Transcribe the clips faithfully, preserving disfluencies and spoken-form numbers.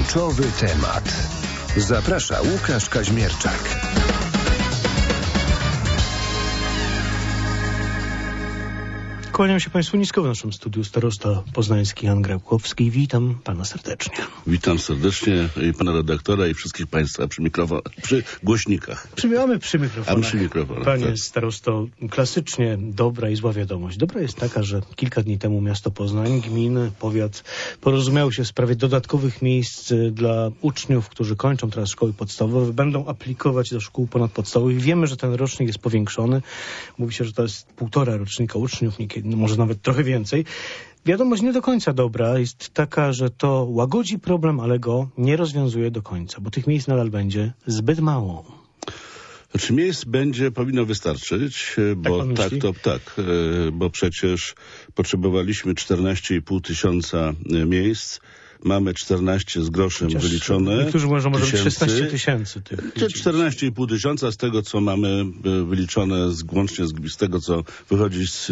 Kluczowy temat. Zaprasza Łukasz Kaźmierczak. Kłaniam się Państwu nisko w naszym studiu starosta poznański Jan Grabkowski. Witam Pana serdecznie. Witam serdecznie i Pana redaktora i wszystkich Państwa przy, mikrofon- przy głośnikach. Przybywamy przy mikrofonach. A przy mikrofonach. Panie tak. starosto, klasycznie dobra i zła wiadomość. Dobra jest taka, że kilka dni temu miasto Poznań, gminy, powiat porozumiały się w sprawie dodatkowych miejsc dla uczniów, którzy kończą teraz szkoły podstawowe, będą aplikować do szkół ponadpodstawowych. Wiemy, że ten rocznik jest powiększony. Mówi się, że to jest półtora rocznika uczniów, niekiedy, no może nawet trochę więcej. Wiadomość nie do końca dobra jest taka, że to łagodzi problem, ale go nie rozwiązuje do końca, bo tych miejsc nadal będzie zbyt mało. Znaczy miejsc będzie, powinno wystarczyć, bo tak, tak to tak, bo przecież potrzebowaliśmy czternaście i pół tysiąca miejsc. Mamy czternaście z groszem Chociaż wyliczone. Niektórzy mówią, że może być szesnaście tysięcy tych. czternaście i pół tysiąca z tego, co mamy wyliczone z, łącznie z, z tego, co wychodzi z,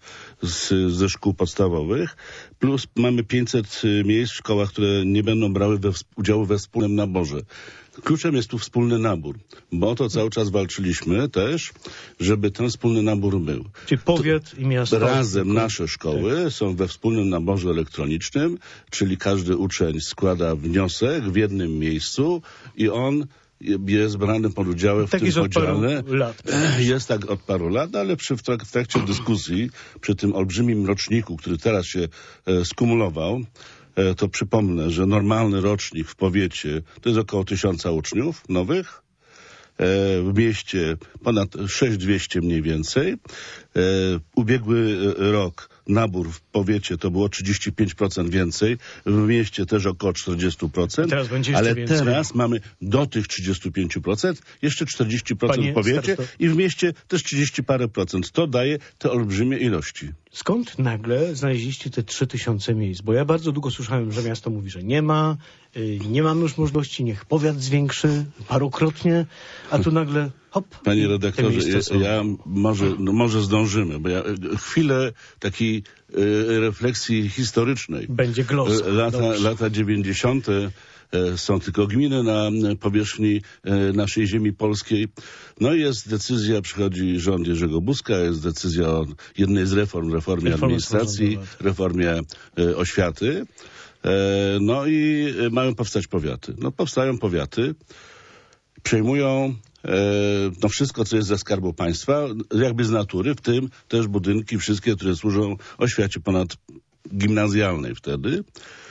z, ze szkół podstawowych. Plus mamy pięćset miejsc w szkołach, które nie będą brały we, udziału we wspólnym naborze. Kluczem jest tu wspólny nabór, bo o to cały czas walczyliśmy też, żeby ten wspólny nabór był. Czyli powiat i miasto. Razem nasze szkoły tak. są we wspólnym naborze elektronicznym, czyli każdy uczeń składa wniosek w jednym miejscu i on jest brany pod udziałem w tak tym jest podziale. Od paru lat. Jest tak od paru lat, ale przy, w, trak- w trakcie dyskusji, przy tym olbrzymim roczniku, który teraz się e, skumulował, to przypomnę, że normalny rocznik w powiecie to jest około tysiąca uczniów nowych, w mieście ponad sześć tysięcy dwieście mniej więcej. Ubiegły rok nabór w powiecie to było trzydzieści pięć procent więcej, w mieście też około czterdzieści procent, teraz będzie ale więcej. teraz mamy do tych trzydziestu pięciu procent jeszcze czterdzieści procent Panie w powiecie starosto... i w mieście też trzydzieści parę procent. To daje te olbrzymie ilości. Skąd nagle znaleźliście te trzy tysiące miejsc? Bo ja bardzo długo słyszałem, że miasto mówi, że nie ma, yy, nie mamy już możliwości, niech powiat zwiększy parokrotnie, a tu nagle hop. Panie redaktorze, ja, ja może, no może zdążymy, bo ja chwilę takiej y, refleksji historycznej. Będzie glosa. Lata, lata dziewięćdziesiąte są tylko gminy na powierzchni naszej ziemi polskiej. No i jest decyzja, przychodzi rząd Jerzego Buzka, jest decyzja o jednej z reform, reformie Reformy administracji, reformie oświaty. No i mają powstać powiaty. No powstają powiaty, przejmują no wszystko, co jest ze Skarbu Państwa, jakby z natury, w tym też budynki, wszystkie, które służą oświacie ponadgimnazjalnej wtedy.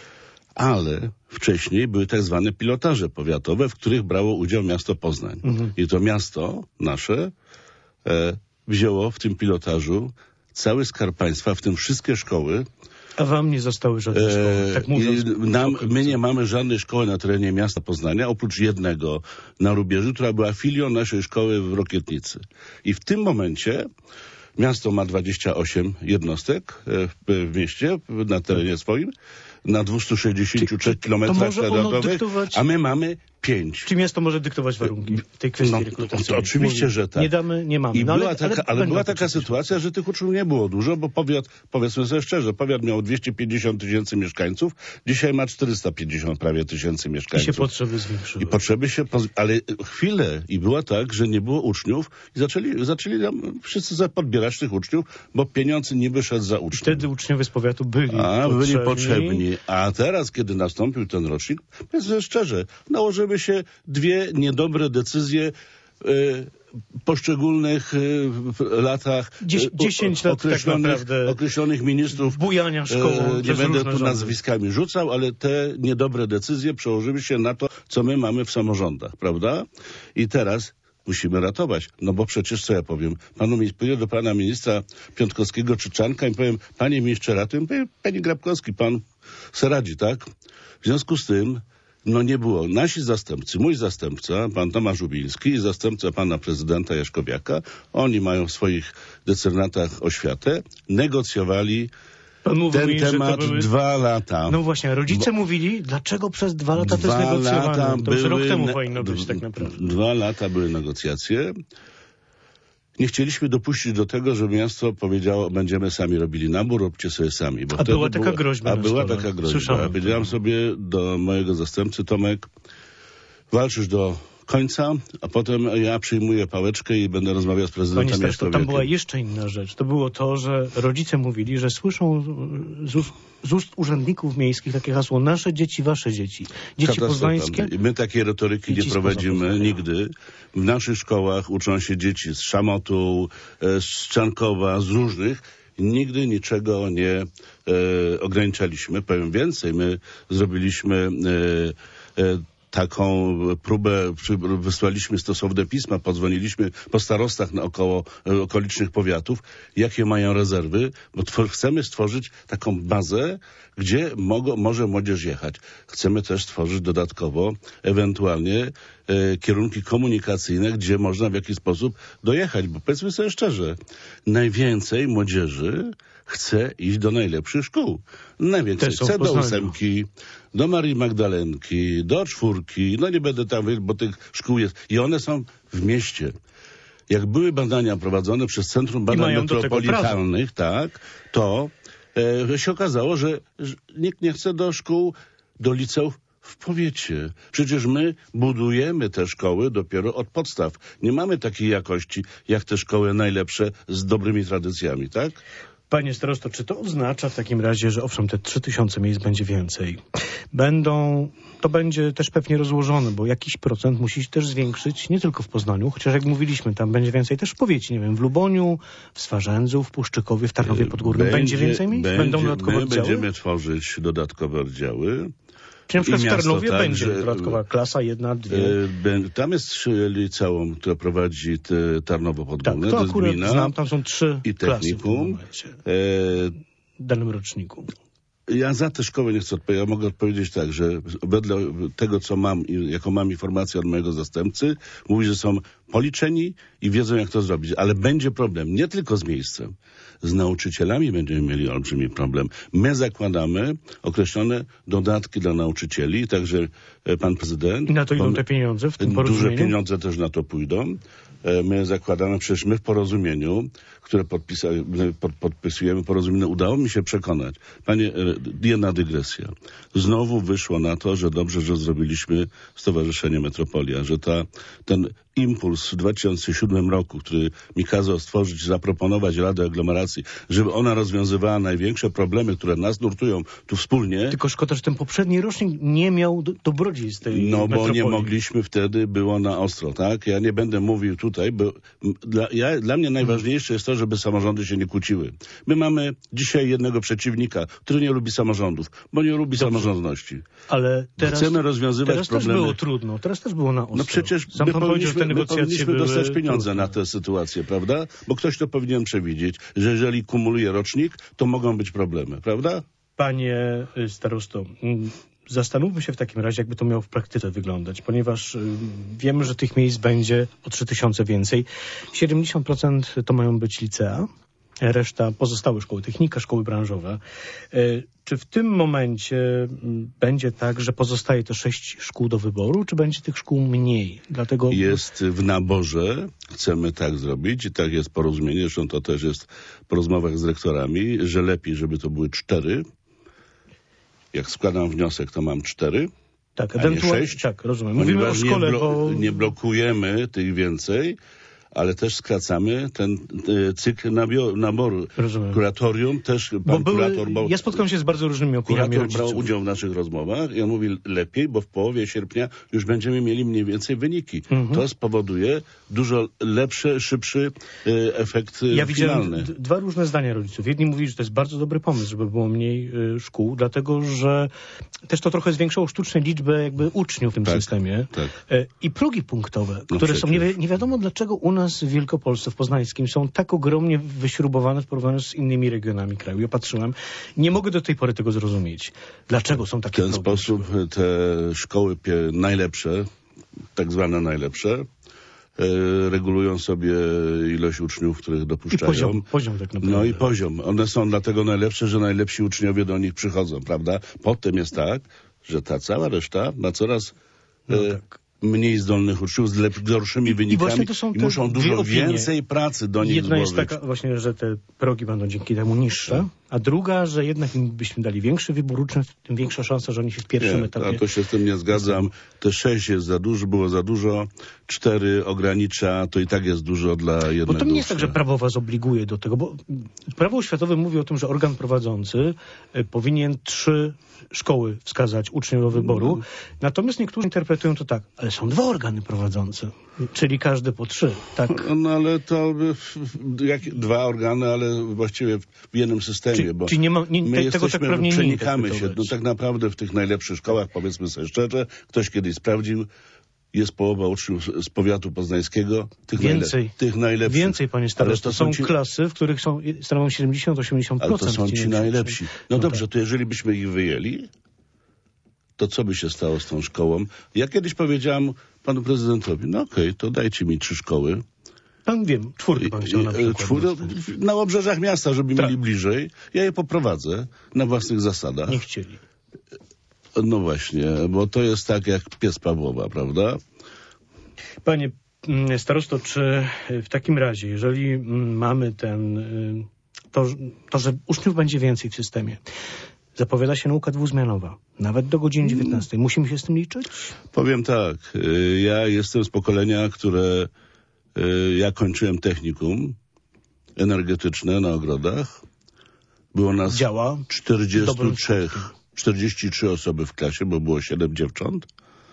Ale wcześniej były tak zwane pilotaże powiatowe, w których brało udział miasto Poznań. Mhm. I to miasto nasze e, wzięło w tym pilotażu cały Skarb Państwa, w tym wszystkie szkoły. A wam nie zostały żadne szkoły, tak mówiąc. Nam, my nie mamy żadnej szkoły na terenie miasta Poznania, oprócz jednego na Rubieży, która była filią naszej szkoły w Rokietnicy. I w tym momencie miasto ma dwadzieścia osiem jednostek w, w mieście, na terenie swoim, na dwieście sześćdziesiąt trzy kilometrach kwadratowych, a my mamy pięć. Czy miasto może dyktować warunki w tej kwestii no, rekrutacyjnej? To, to oczywiście, że tak. Nie damy, nie mamy. I no, była ale, taka, ale, ale była taka sytuacja, że tych uczniów nie było dużo, bo powiat, powiedzmy sobie szczerze, powiat miał dwieście pięćdziesiąt tysięcy mieszkańców, dzisiaj ma czterysta pięćdziesiąt prawie tysięcy mieszkańców. I się potrzeby zwiększyły. I potrzeby się, ale chwilę i była tak, że nie było uczniów i zaczęli, zaczęli nam wszyscy podbierać tych uczniów, bo pieniądz nie wyszedł za uczniów. I wtedy uczniowie z powiatu byli a, potrzebni. byli potrzebni. A teraz, kiedy nastąpił ten rocznik, powiedzmy szczerze, nałożyły się dwie niedobre decyzje y, poszczególnych y, latach Dzies, dziesięć lat określonych, tak naprawdę określonych ministrów. Bujania szkołą. Y, nie będę tu nazwiskami rzucał, ale te niedobre decyzje przełożyły się na to, co my mamy w samorządach, prawda? I teraz musimy ratować. No bo przecież, co ja powiem, panu, pójdę do pana ministra Piątkowskiego czy Czarnka i powiem, panie ministrze, ratuj, panie Grabkowski, pan se radzi, tak? W związku z tym no nie było. Nasi zastępcy, mój zastępca, pan Tomasz Ubiński i zastępca pana prezydenta Jaśkowiaka, oni mają w swoich decernatach oświatę, negocjowali Pan mówił ten mi, temat były... dwa lata. No właśnie, rodzice Bo... mówili, dlaczego przez dwa lata dwa to jest negocjowane? Lata to już były... rok temu powinno być tak naprawdę. Dwa lata były negocjacje. nie chcieliśmy dopuścić do tego, żeby miasto powiedziało, będziemy sami robili nabór, róbcie sobie sami. Bo a była taka było, groźba A na była stole. taka groźba. Słyszałem. Powiedziałem sobie do mojego zastępcy, Tomek, walczysz do końca, a potem ja przyjmuję pałeczkę i będę rozmawiał z prezydentem Panie miasta. Tam była jeszcze inna rzecz. To było to, że rodzice mówili, że słyszą z ust, z ust urzędników miejskich takie hasło: nasze dzieci, wasze dzieci. Dzieci poznańskie. My takiej retoryki nie prowadzimy nigdy. W naszych szkołach uczą się dzieci z Szamotu, z Czarnkowa, z różnych. Nigdy niczego nie e, ograniczaliśmy. Powiem więcej, my zrobiliśmy e, e, taką próbę, wysłaliśmy stosowne pisma, podzwoniliśmy po starostach na około okolicznych powiatów, jakie mają rezerwy, bo tw- chcemy stworzyć taką bazę, gdzie mogą, może młodzież jechać. Chcemy też stworzyć dodatkowo ewentualnie e, kierunki komunikacyjne, gdzie można w jakiś sposób dojechać, bo powiedzmy sobie szczerze, najwięcej młodzieży chce iść do najlepszych szkół. Najwięcej chce do ósemki, do Marii Magdalenki, do czwórki, no nie będę tam, bo tych szkół jest. I one są w mieście. Jak były badania prowadzone przez Centrum Badań Metropolitalnych, tak, to e, się okazało, że, że nikt nie chce do szkół, do liceów w powiecie. Przecież my budujemy te szkoły dopiero od podstaw. Nie mamy takiej jakości, jak te szkoły najlepsze z dobrymi tradycjami, tak? Panie starosto, czy to oznacza w takim razie, że owszem, te trzy tysiące miejsc będzie więcej? Będą, to będzie też pewnie rozłożone, bo jakiś procent musi się też zwiększyć, nie tylko w Poznaniu, chociaż jak mówiliśmy, tam będzie więcej też w powiecie, nie wiem, w Luboniu, w Swarzędzu, w Puszczykowie, w Tarnowie Podgórnym. Będzie, będzie więcej miejsc? Będzie, Będą dodatkowe my oddziały? Będziemy tworzyć dodatkowe oddziały. Czy na przykład w Tarnowie tak, będzie że, dodatkowa klasa, jedna, dwie? E, tam jest liceum, które prowadzi te Tarnowo Podgórne, tak, to, to jest gmina. Znam, tam są trzy i technikum. Klasy w, w danym roczniku. Ja za tę szkołę nie chcę odpowiedzieć. Ja mogę odpowiedzieć tak, że wedle tego, co mam, jaką mam informację od mojego zastępcy, mówi, że są policzeni i wiedzą, jak to zrobić. Ale będzie problem nie tylko z miejscem. Z nauczycielami będziemy mieli olbrzymi problem. My zakładamy określone dodatki dla nauczycieli, także pan prezydent... I na to idą te pieniądze w tym porozumieniu? Duże pieniądze też na to pójdą. My zakładamy, przecież my w porozumieniu, które podpisa- pod, podpisujemy porozumienie, udało mi się przekonać. Panie, jedna dygresja. Znowu wyszło na to, że dobrze, że zrobiliśmy Stowarzyszenie Metropolia, że ta, ten impuls w dwa tysiące siódmym roku, który mi kazał stworzyć, zaproponować Radę Aglomeracji, żeby ona rozwiązywała największe problemy, które nas nurtują tu wspólnie. Tylko szkoda, że ten poprzedni rocznik nie miał do, dobrodziejstw tej No bo metropolii. nie mogliśmy wtedy, było na ostro, tak? Ja nie będę mówił tutaj, bo dla, ja, dla mnie najważniejsze jest to, żeby samorządy się nie kłóciły. My mamy dzisiaj jednego przeciwnika, który nie lubi samorządów, bo nie lubi Dobrze. samorządności. Ale teraz, chcemy rozwiązywać teraz problemy. Teraz też było trudno, teraz też było na ostro. No przecież Sam my pan powinniśmy, my powinniśmy były dostać pieniądze trudne. na tę sytuację, prawda? Bo ktoś to powinien przewidzieć, że jeżeli kumuluje rocznik, to mogą być problemy, prawda? Panie starosto, zastanówmy się w takim razie, jakby to miało w praktyce wyglądać, ponieważ wiemy, że tych miejsc będzie o trzy tysiące więcej. siedemdziesiąt procent to mają być licea, reszta pozostałe szkoły, technika, szkoły branżowe. Czy w tym momencie będzie tak, że pozostaje te sześć szkół do wyboru, czy będzie tych szkół mniej? Dlatego... Jest w naborze, chcemy tak zrobić i tak jest porozumienie, zresztą to też jest po rozmowach z rektorami, że lepiej, żeby to były cztery. Jak składam wniosek, to mam cztery, tak, a nie sześć. Tak, rozumiem. Mówimy o szkole, nie, blo- bo... nie blokujemy tych więcej, ale też skracamy ten y, cykl nabio- naboru. Rozumiem. Kuratorium też, pan bo były, kurator... Bo ja spotkałem się z bardzo różnymi opiniami Kurator rodziców. brał udział w naszych rozmowach i on mówi lepiej, bo w połowie sierpnia już będziemy mieli mniej więcej wyniki. Mhm. To spowoduje dużo lepszy, szybszy y, efekt y, ja finalny. Ja widziałem dwa różne zdania rodziców. Jedni mówili, że to jest bardzo dobry pomysł, żeby było mniej y, szkół, dlatego że też to trochę zwiększało sztucznie liczbę jakby uczniów w tym tak, systemie. Tak. Y, I progi punktowe, no które przecież. są, nie, wi- nie wiadomo dlaczego u nas w Wielkopolsce, w Poznańskim są tak ogromnie wyśrubowane w porównaniu z innymi regionami kraju. Ja patrzyłem, nie mogę do tej pory tego zrozumieć. Dlaczego są takie W ten progi? sposób te szkoły pie- najlepsze, tak zwane najlepsze, e, regulują sobie ilość uczniów, których dopuszczają. I poziom, poziom tak naprawdę. No i poziom. One są dlatego najlepsze, że najlepsi uczniowie do nich przychodzą, prawda? Potem jest tak, że ta cała reszta ma coraz No e, tak. mniej zdolnych uczniów z lep- gorszymi I wynikami to są i te muszą dwie dużo opinie. więcej pracy do nich Jedna jest złożyć. taka właśnie, że te progi będą dzięki temu niższe, a druga, że jednak im byśmy dali większy wybór uczniów, tym większa szansa, że oni się w pierwszym Nie, etapie... a to się z tym nie zgadzam. Te sześć jest za dużo, było za dużo, cztery ogranicza, to i tak jest dużo dla jednego Bo to nie jest tak, ucznia. że prawo was obliguje do tego, bo prawo oświatowe mówi o tym, że organ prowadzący y, powinien trzy szkoły wskazać uczniom do wyboru. Mm. Natomiast niektórzy interpretują to tak, ale są dwa organy prowadzące, czyli każdy po trzy. Tak. No ale to y, jak, dwa organy, ale właściwie w jednym systemie, Czy, bo czy nie ma, nie, my te, tego jesteśmy, tak prawnie nie przenikamy się. interpretować. No tak naprawdę w tych najlepszych szkołach, powiedzmy sobie szczerze, ktoś kiedyś sprawdził, jest połowa uczniów z powiatu poznańskiego, tych, Więcej. najle- tych najlepszych. Więcej, panie Ale starosto. to Są ci- klasy, w których są, stanowią siedemdziesiąt do osiemdziesięciu procent. Ale to są ci najlepszych najlepsi. uczniów. No No dobrze, tak. to jeżeli byśmy ich wyjęli, to co by się stało z tą szkołą? Ja kiedyś powiedziałam panu prezydentowi, no okej, okay, to dajcie mi trzy szkoły. Pan wiem, czwórkę pan chciał na I- przykład. czwór, na obrzeżach miasta, żeby Tak. mieli bliżej. Ja je poprowadzę na własnych zasadach. Nie chcieli. No właśnie, bo to jest tak jak pies Pawłowa, prawda? Panie mm, starosto, czy w takim razie, jeżeli mm, mamy ten, y, to, to, że uczniów będzie więcej w systemie, zapowiada się nauka dwuzmianowa, nawet do godziny dziewiętnastej. Musimy się z tym liczyć? Powiem tak, y, ja jestem z pokolenia, które y, ja kończyłem technikum energetyczne na Ogrodach. Było nas Działa. czterdzieści Dobrym trzy, czterdzieści trzy osoby w klasie, bo było siedem dziewcząt.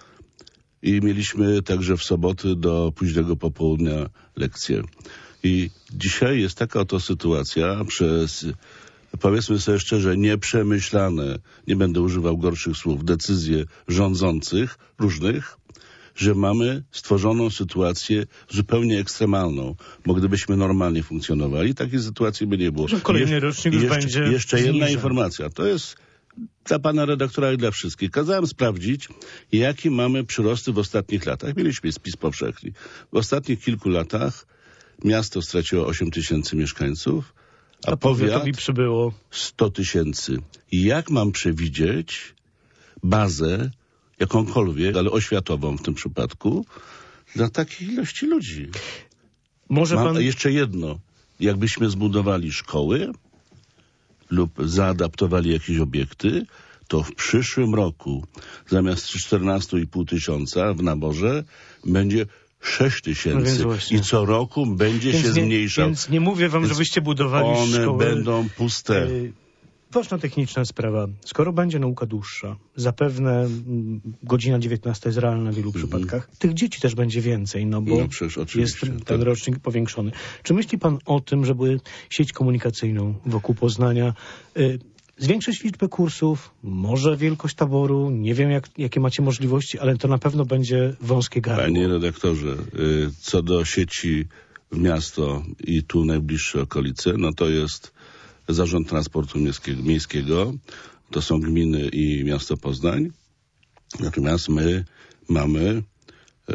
I mieliśmy także w soboty do późnego popołudnia lekcje. I dzisiaj jest taka oto sytuacja przez, powiedzmy sobie szczerze, nieprzemyślane, nie będę używał gorszych słów, decyzje rządzących różnych, że mamy stworzoną sytuację zupełnie ekstremalną, bo gdybyśmy normalnie funkcjonowali, takiej sytuacji by nie było. Że kolejny Jesz- rocznik już jeszcze, będzie Jeszcze jedna zniżany. informacja, to jest dla pana redaktora i dla wszystkich. Kazałem sprawdzić, jakie mamy przyrosty w ostatnich latach. Mieliśmy spis powszechny. W ostatnich kilku latach miasto straciło osiem tysięcy mieszkańców, a, A powiat powiatowi przybyło. sto tysięcy. I jak mam przewidzieć bazę, jakąkolwiek, ale oświatową w tym przypadku, dla takiej ilości ludzi? Może Mam pan... jeszcze jedno. Jakbyśmy zbudowali szkoły lub zaadaptowali jakieś obiekty, to w przyszłym roku zamiast czternaście i pół tysiąca w naborze będzie sześć No tysięcy. więc właśnie. I co roku będzie Więc się nie, zmniejszał. Więc nie mówię wam, Więc żebyście budowali One szkoły. będą puste. Y, Ważna techniczna sprawa. Skoro będzie nauka dłuższa, zapewne mm, godzina dziewiętnasta jest realna w wielu przypadkach, tych dzieci też będzie więcej, no bo No przecież oczywiście, jest ten tak. rocznik powiększony. Czy myśli pan o tym, żeby sieć komunikacyjną wokół Poznania y, zwiększyć liczbę kursów, może wielkość taboru, nie wiem jak, jakie macie możliwości, ale to na pewno będzie wąskie gardło. Panie redaktorze, y, co do sieci w miasto i tu najbliższe okolice, no to jest Zarząd Transportu Miejskiego, miejskiego, to są gminy i miasto Poznań. Natomiast my mamy e,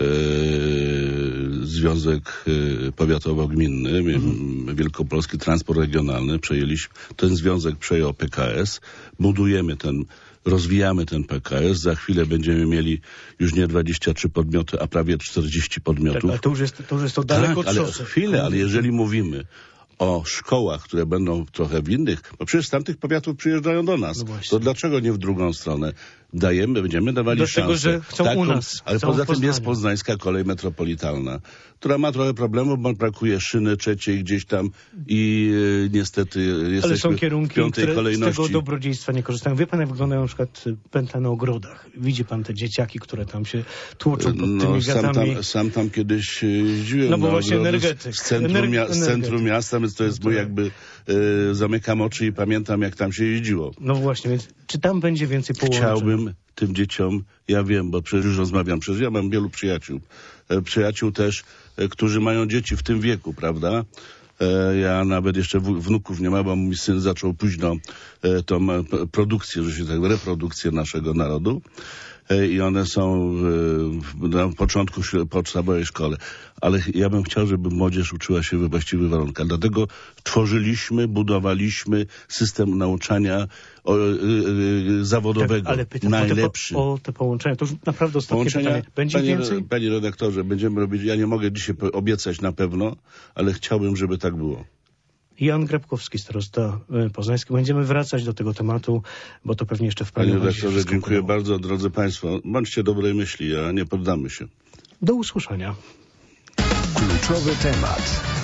Związek e, Powiatowo-Gminny, mhm. Wielkopolski Transport Regionalny, przejęliśmy, ten związek przejął P K S, budujemy ten, rozwijamy ten P K S, za chwilę będziemy mieli już nie dwadzieścia trzy podmioty, a prawie czterdzieści podmiotów. Tak, ale to już jest to, już jest to daleko Tak, ale od szosy. chwilę, ale jeżeli mówimy o szkołach, które będą trochę w innych, bo przecież z tamtych powiatów przyjeżdżają do nas. No właśnie. To dlaczego nie w drugą stronę? Dajemy, będziemy dawali Dlatego, szansę. że chcą u nas, Ale chcą poza w tym jest Poznaniu. Poznańska Kolej Metropolitalna, która ma trochę problemów, bo brakuje szyny trzeciej gdzieś tam i e, niestety jesteśmy Ale są w kierunki, piątej które z kolejności. tego dobrodziejstwa nie korzystają. Wie pan, jak wyglądają na przykład pętle na ogrodach? Widzi pan te dzieciaki, które tam się tłuczą pod tymi No, sam wiatrami. tam, sam tam kiedyś e, jeździłem No bo na właśnie ogrody energetyk. z centrum, Ener- mia- z centrum energetyk. miasta, więc to jest No mój tak. jakby e, zamykam oczy i pamiętam, jak tam się jeździło. No właśnie, więc czy tam będzie więcej połączeń? Chciałbym tym dzieciom, ja wiem, bo przecież już rozmawiam, przecież ja mam wielu przyjaciół, e, przyjaciół też, e, którzy mają dzieci w tym wieku, prawda? E, ja nawet jeszcze w, wnuków nie mam, bo mój syn zaczął późno e, tą e, p- produkcję, że się tak, reprodukcję naszego narodu. e, i one są e, na początku śle- podstawowej szkole. Ale ja bym chciał, żeby młodzież uczyła się we właściwych warunkach. Dlatego tworzyliśmy, budowaliśmy system nauczania o, e, e, zawodowego. Tak, ale pytam najlepszy. O te, po, o te połączenia. To już naprawdę ostatnie Połączenia, pytanie. Będzie panie, więcej? Panie redaktorze, będziemy robić, ja nie mogę dzisiaj po- obiecać na pewno, ale chciałbym, żeby tak było. Jan Grabkowski, starosta y, poznański. Będziemy wracać do tego tematu, bo to pewnie jeszcze w Panie planie będzie redaktorze, wszystko dziękuję płynęło. bardzo. Drodzy Państwo, bądźcie dobrej myśli, a nie poddamy się. Do usłyszenia. Kluczowy temat.